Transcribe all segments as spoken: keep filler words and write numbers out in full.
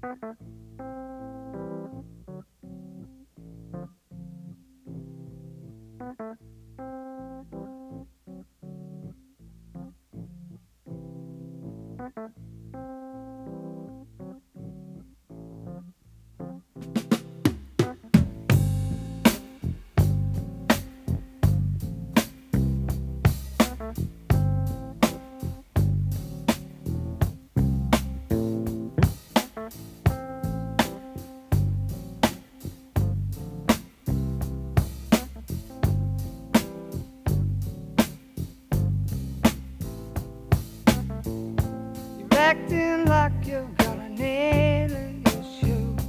Acting like you got a nail in your shoe.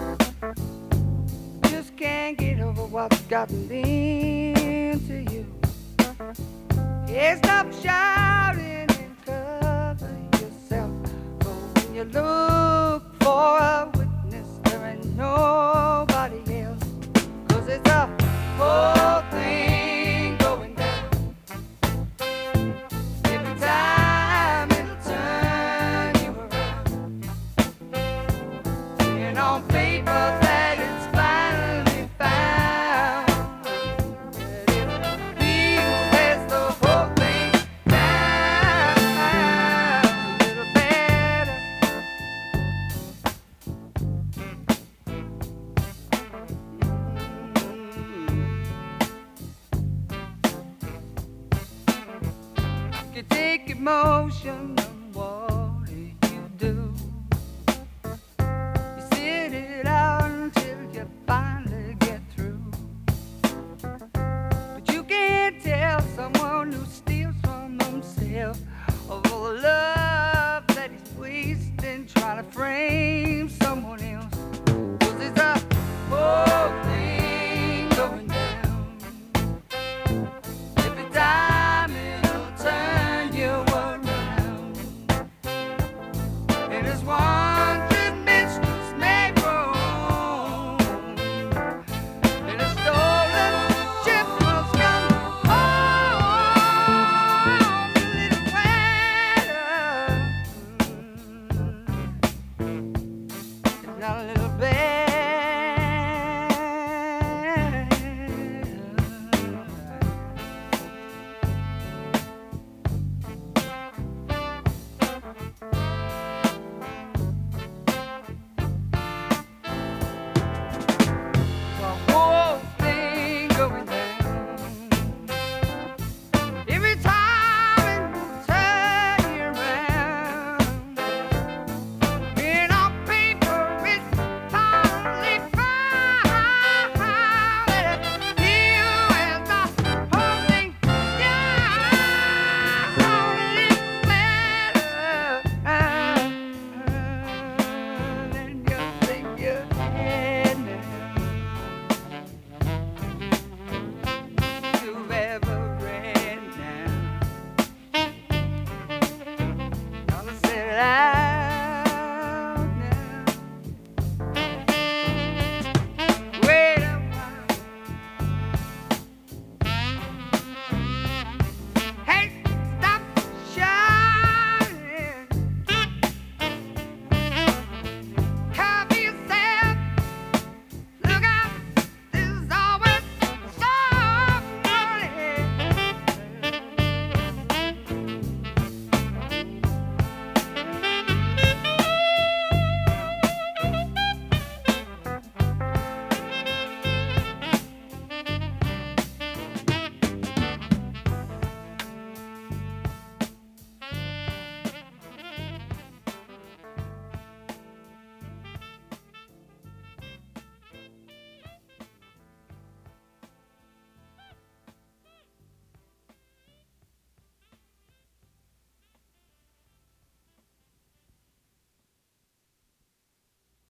Just can't get over what's gotten into you. Yeah, stop shouting and cover yourself. But when you look for a witness, there ain't nobody else. Cause it's a whole thing going down. Every time it'll turn you around. And on paper that it's finally found. That it'll be who has the whole thing down. A little better. You take emotion